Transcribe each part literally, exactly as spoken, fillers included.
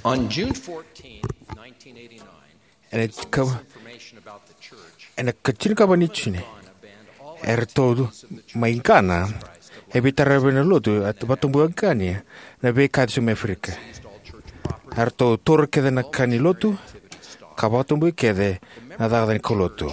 On June fourteenth, nineteen eighty-nine, ene ka information about the church ene kachin ka bani chine er todo maingana e bitara bene lotu at batumbu kani na be ka su Afrika er to tor ke na kani lotu ka batumbu ke de na da den kolotu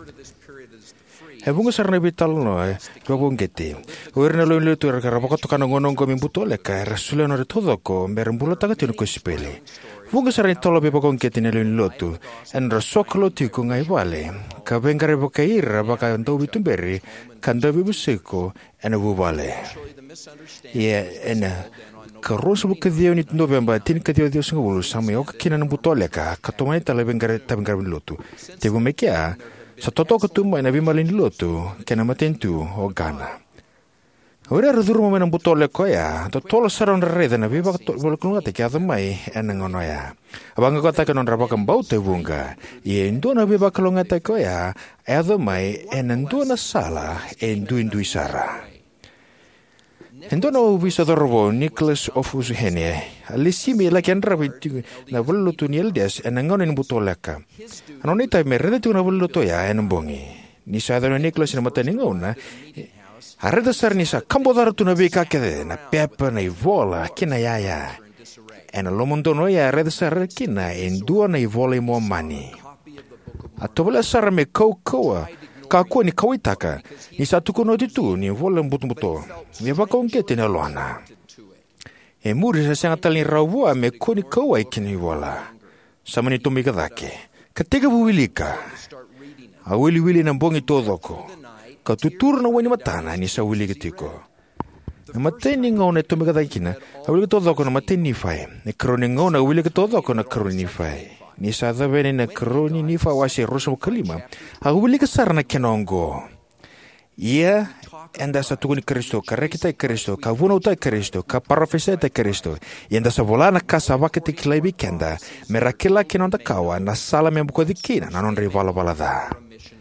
e bunga sarna bital no e jogo ngeti urna lo lotu er ka rabako kana ngono ngo mimbutole ka rasule no todo ko mermbulo taga tino ko spele bunga sarna tolo be bako ngeti ne lo lotu en rasoklo ti ko ngai vale ka vengare bokaira baka ndo bitumberi kanda bibuseko en bubale ye en ka rosu bukadio ni November tin ka dio dio singulu samyo ka kina mbutole ka katomai tala vengare tabengare lotu te gumekia sa toto ko tumba na bimalin lotu kena matentu o gana ora rodurmo men butole ko ya to tolo saron rede na biba to bolkunga te kada mai enangono ya abanga kota ka non rabaka mbaute bunga ye ndona biba kalonga te ko ya ado mai enandona sala endu indu sara endona ubisa dorbo Nicholas Ofus Hene alisimi la kendra bitu na vollo tuniel des enangono in butoleka anonita merede tu na vollo to ya enbongi ni sadano Nicholas na mataningona arada sarnisa kambodar tu na bika kede na pepa na ivola kina yaya ena lomondo no ya arada sar kina endua na ivola mo mani atobola sar me kokoa ka ko ni kawitaka ni satuko no ditu ni vola mbutumbuto ni va konkete na lona e muri sa sanga tali rawu me ko ni kawai kini vola samani to miga dake katega buwilika awili wili na mbongi todoko ka tutur na wani matana ni sa wili getiko na mateni ngone to miga dakina awili todoko na mateni fai ne kroni ngona wili todoko na kroni fai ni sa davene na kroni ni fa wasi roso kalima awili kasarna kenongo ia enda sa tukuni Kristo ka rekita Kristo ka vuno ta Kristo ka parafeseta Kristo enda sa volana kasa wakati kilabi kenda merakila kinonda kawa na sala membuko dikina na non rivala balada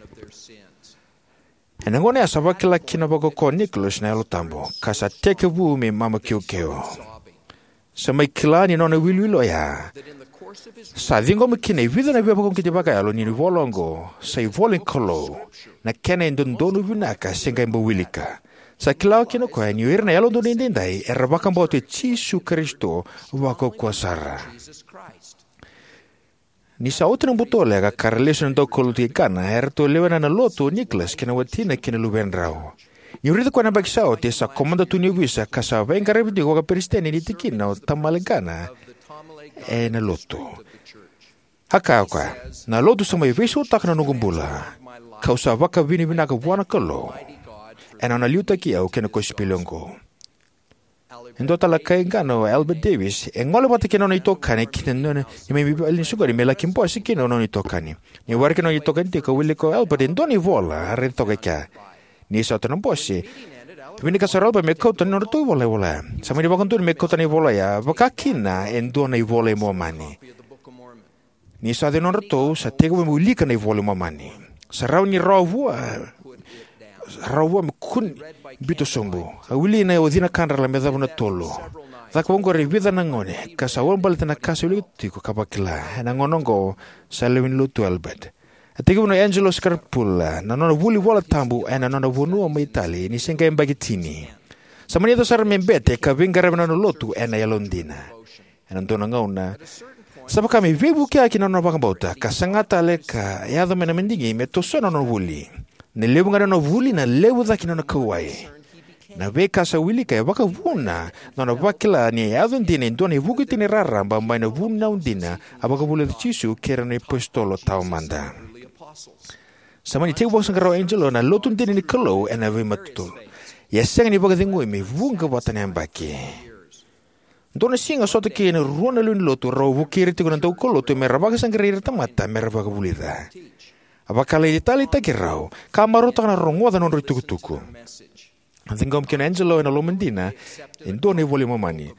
enangone asaba kila kina bago ko Nicholas na lotambo kasa teke bu me mama kiukeo sama kilani non wilwilo ya sa dingo mkine vida na baba kongiti baka yalo ni volongo sai volen kolo na kene ndondonu binaka senga mbo wilika sa kilao kino ko ni irna yalo ndo ndendai erabaka mbote Yesu Kristo wako kwa sara ni sa otra mbutole ga karelation ndo koluti kana erto lewena na loto Nicholas kina watina kina lubenrao ni urito kwa nabakisao te sa komanda tu ni wisa kasa vengare bidi kwa peristeni ni tikina tamalgana e na loto haka kwa na loto sama yesu takna nugumbula kausa waka vini vinaka wana kalo ena na liuta ki au kena ko spilongo ndo tala kaingano Albert Davis engole bata kena no itokane kina no ni me alin sugari me la kimpo sikino no itokani ni warke no itokani te ko wile ko Albert ndo ni vola rento ka ni sa to no bosi Vini kasaralba me kota no tu vola vola. Sama ni bakontu me kota ni vola ya. Bakakina endo na vola mo mani. Ni sa de no to sa tego me ulika na vola mo mani. Sarau ni rawu rawu me kun bito sombo. Awili na odina kanra la meza na tolo. Za kongo revida na ngone. Kasa wombal tena kasa uli tiko kapakila. Na ngonongo sa lewin lutu Albert. Atigo no Angelo Scarpula, na nona wuli wala tambu ena nona wonu o Itali ni senga mbagitini. Samani to sar membete ka vingare na lotu ena ya Londina. Ena ndona ngauna. Sabaka mi vebu kia kina no bakambota ka sangata le ka ya do mena mendingi me to sono no wuli. Ne lebu ngara no wuli na lebu za kina no kawai. Na veka sa wili ka baka vuna nona bakila ni ya do ndine ndone vugitini raramba mai na vuna undina abaka bule Yesu kera ne postolo taumanda. Samani te bosan karo Angelo na lotun dini ni kalo ena ve matutul. Yeseng ni baga dingo me vunga watane ambaki. Dona singa sota ki na ruona lun lotu ro vukiri te kunanta kolo to merabaga sangri tamata merabaga bulida. Abakala itali takirao kamaro ta na rongo da non ritukutuku. Thingom ken Angelo na lomendina indone vole mamani.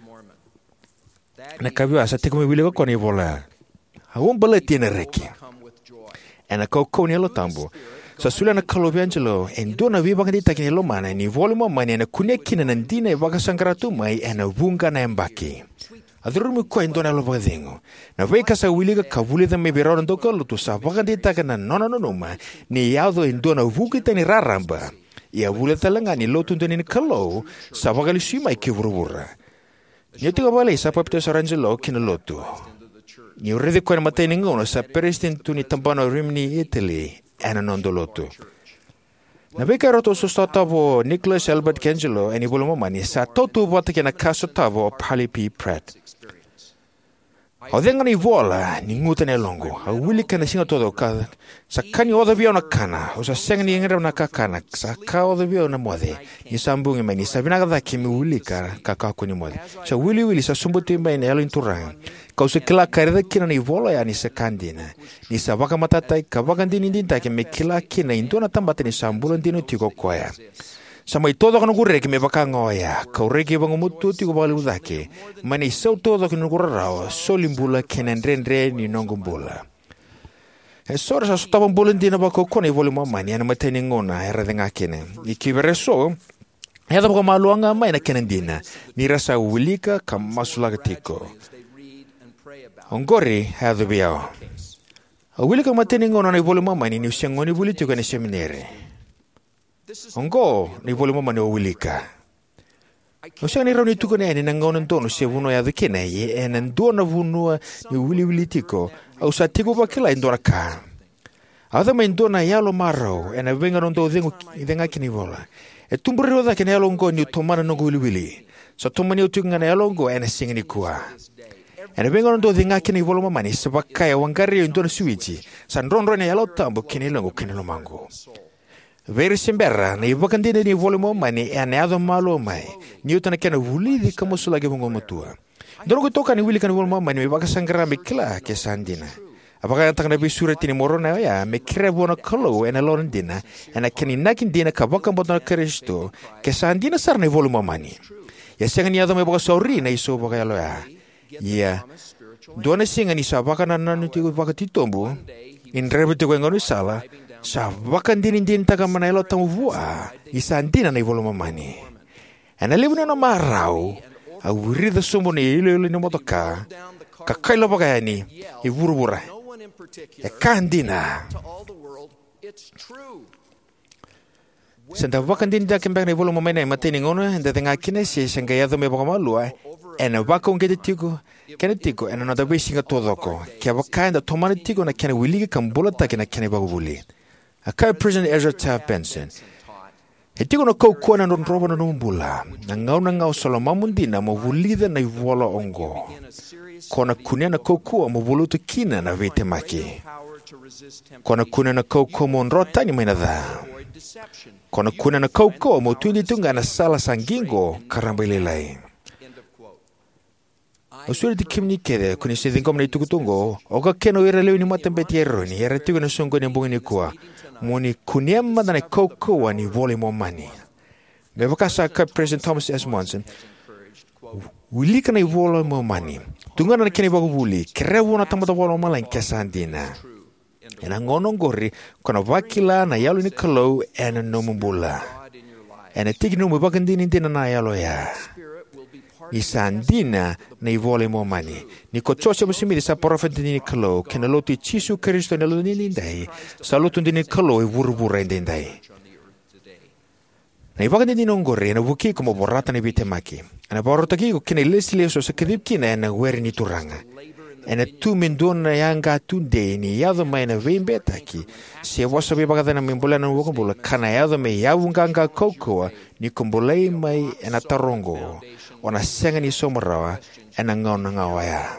Na kabia sa te ko me wile ko ni vola. Awon bala tiene reki. Ena ko koni lo tambo sa sula na kalo Angelo en dona vi bangani takini lo mana ni volume mani na kunekina na ndina vaga sangratu mai ena vunga na embaki Adurumi ko indona lo bagadingo. Na veka sa wiliga ka wulida me berona doka lutu sa bagandita kana nona nonoma ni yado indona vukita ni raramba. Ia wulita langa ni lotu ndoni ni kalo sa bagali sima ikivurura. Nyetiga bale sa papito sa ranjelo kina lotu. Ni urede ko na matay ningono sa presidente ni tampano Rimini Italy ana nondo lotu. Na veka roto so tavo Nicholas Albert Cangelo ani volumomani sa toto vota kina kaso tavo Polly P. Pratt. Odenga ni vola ni nguta ne longo. A wili kana singa todo ka sa kani oda vio na kana o sa senga ni ngira na kakana sa ka oda vio na mode. Ni sambungi mai ni sa vinaga da kimi wili ka ka ka ko ni mode. Sa wili wili sa sumbuti mai ne elo inturang. Ka usa kila karida kina ni vola ya ni sa kandina. Ni sa waka matatai ka waka ndini ndinta ke me kila kina indona tambata ni sambulan dino tiko koya. Samai todo kan gure ke me baka ngoya ka ureke bango mutu ti ko balu dake mani sau todo kan gure rao solimbula kenen rendre ni nongumbula e sora sa stava bulan dina bako kone vole mani ana mateni ngona era denga kene ni kivere so ya da ma luanga mai na kenen dina ni rasa ulika kam masula gatiko ongori ha do biao ulika mateni ngona ni vole mani ni sengoni buliti ko ne seminere Ongo ni vole mama ni wilika. Osa ni rauni tuko ne ni nangono ntono se vuno ya dikene ye ena ndona vuno ni wili wili tiko au sa tiko pa kila indora ka. Ada me ndona yalo maro ena venga ndo dengo denga kini vola. E tumburi roda kene yalo ngo ni tomana no wili wili. Sa tomani utu ngana yalo ngo ena singa ni kuwa. Ena venga ndo denga kini vola mama ni sabaka ya wangari ndona suichi. Sa ndronro ne yalo tambo kini longo kini lo mango. Veri simbera ni vakandine ni volimo mani e aneado malo mai ni utana kena wuli kamo sulage vongo motua dono ko toka ni wili kan volimo mani me baka sangra me kla ke sandina apaka takana bi surati ni morona ya me kre bona kolo ena londina ena keni nakin dina ka baka botna Kristo ke sandina sarne volimo mani ya senga ni ado me baka sauri na iso baka yalo ya ya dona singa ni sabaka na nanu tigo baka titombu in rebete ko ngonu sala sa wakan din din taga manelo tamu vua isandina na ivoloma mani ana lebuno na marau a wurida sumo ni ile ile no motoka ka kailo bagani i vurubura e kandina senda wakan din da kembang na ivoloma mani mateni ngono enda tenga kine si senga yado me bogama lua ena wako ngede tigo kene tigo ena no da wisinga todoko ke wakanda tomani tigo na kene wiligi kambola ta kene kene baguli a kai President Ezra Taft Benson. E tiko no kou kua na non roba na numbula. Na ngau na ngau salama mundina mo vulida na ivola ongo. Kona kunia na kou kua mo volutu kina na vete maki. Kona kunia na kou kua mo nrota ni maina dha. Kona kunia na kou kua mo tuili tunga na sala sangingo karamba ililai. O suri ti kimni kede kuni se dingom na itukutungo o ka keno ira leo ni matambeti ero ni era tigo na songo ni mbungi ni kuwa muni kuniema na koko ni volimo mani me vakasa ka President Thomas S. Monson wili kana volimo mani tunga na kene bago wuli krewo na tamata volimo mala kesandina ena ngono ngori kona vakila na yalo ni kalo ena nomumbula ena tigi nomu bakandini dina na yalo ya isandina na ivole mo mani ni kochoche musimidi sa profeti ni kalo kena loti chisu Kristo na loni ndai sa lotu ni kalo e vurvura ndai na ivaga ni nongore na vuki como borrata ni bitemaki na borrata ki ko kena lesile so se kedip kina na weri ni turanga ena tu mendona yanga tunde ni yado mai na vembetaki se wasa be baga na membola na wokombola kana yado me yavunganga kokoa ni kombolei mai ena tarongo ona senga ni somarawa ena ngona ngawaya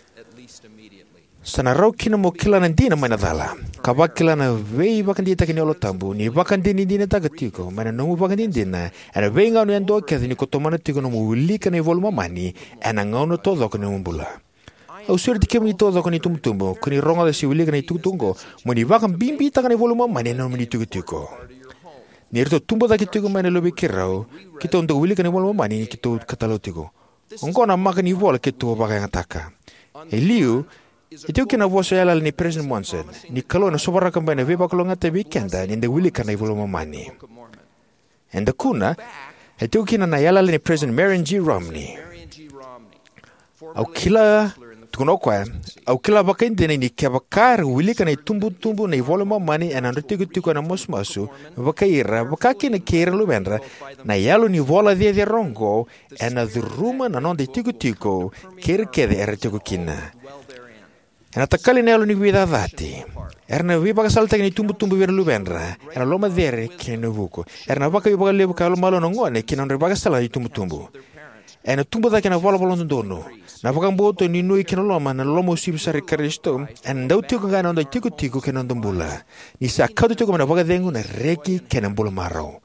sana rau kina mo kila na dina mai na dhala ka bakila na vei bakandi ta kini olo tambu ni bakandi ni dina ta gatiko mana no bakandi dina ena vei ngano endo ke ni kotomana tiko no mulika na voluma mani ena ngono todo ko no mbula au suri ti kemi todo ko ni tumtumbo ko ni ronga de siwili ka ni tutungo mo ni bakam bimbi ta kini voluma mani no mini tiko Nirto tumbo da kitugo mane lobi kirao, kita untuk wili kani wala mani kita katalotigo. Onko na maka ni wala kita baka ngataka. Eliu, itu kina voso yala ni President Monson, ni kalau na sobara kambane veba kalau ngate weekenda ni nda wili kani wala mani. Enda kuna, itu kina na yala ni President Marion G. Romney. au kila tukuno kwa au kila baka indene ni kia bakar wili kana tumbu tumbu na ivolo mamani ana tiku tiku na mosmasu baka ira baka kina kira lubenra na yalo ni vola dia dia rongo ana dhuruma na non de tiku tiku kir kede era tiku kina ana takali na yalo ni vida dati erna vi baka salta ni tumbu tumbu ver lubenra era loma dere kina vuko erna baka yu baka lebu ka malo ngone kina ndre baka sala ni tumbu tumbu ena tumbu da kina vola vola ndono na vakamboto ni nui kina loma na lomo sibsari Kristo en dau tiku ngana onda tiku tiku kina ndombula ni sa kautu tiku mana vakadengu na reki kina mbula marau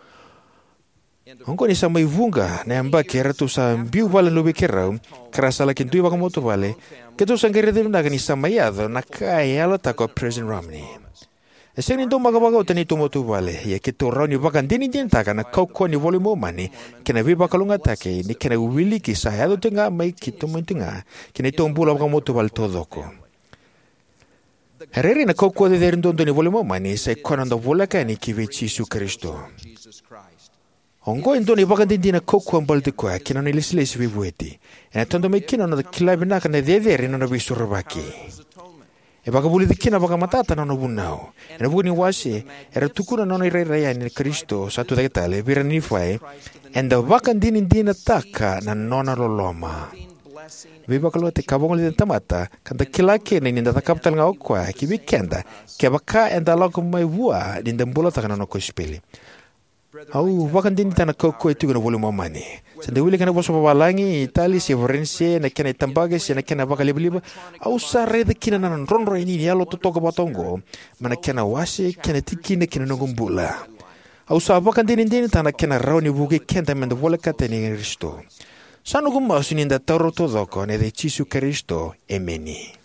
onko ni sa maivunga na amba kera tu sa mbiu vale lubi kera kerasa la kintui vakamoto vale ketu sa ngere de na ni sa mayado na kai ala tako President Romney Eseni ndo magabaga utani tomotu vale ya kitu rao ni baka ndini ndini taka na kauko ni voli momani kena viba kalunga take ni kena uwili kisa yado tenga mai kitu mentinga kena itombula baka motu vale todoko hereri na kauko de deri ndondo ni voli momani sa ikona ndo vola kani kiwe Yesu Kristo ongo ndo ni baka ndini na kauko ambaldi kwa kena nilesilesi vivueti ena tondo mekina na kilabi naka na dederi na nabisu rabaki e baka buli dikina baka matata na nobunao ena buni wasi era tukuna na rai rai ni Kristo satu dakitale bira ni fai enda baka ndini ndina taka na nona loloma viva kalo te kabongol de tamata kanda kilake ni ninda kapital nga okwa ki weekenda ke baka enda lako mai bua ninda mbola taka na ko speli au baka ndini tana koko etu na volume mani sende wile kana boso babalangi Itali se Forense na kana tambage se na kana baka libliba au sare de kina na ronro ni yalo to toka batongo mana kana wase kana tikine kina ngombula au sa baka ndini ndini tana kana rauni buge kenda menda vola kateni Kristo sanu gumma suninda taro to doko ne de Yesu Kristo emeni